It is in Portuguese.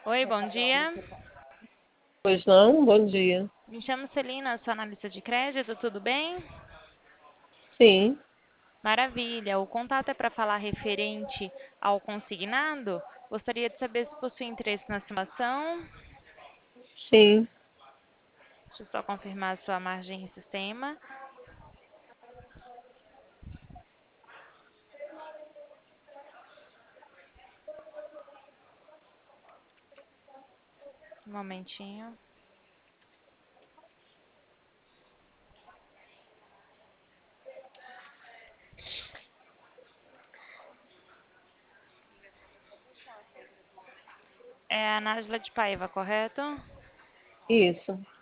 Oi, bom dia. Pois não, bom dia. Me chamo Celina, sou analista de crédito, tudo bem? Sim, Maravilha. O contato é para falar referente ao consignado. Gostaria de saber se possui interesse na simulação. sim. Deixa eu só confirmar a sua margem em sistema. Um momentinho. É a Nájila de Paiva, correto? Isso.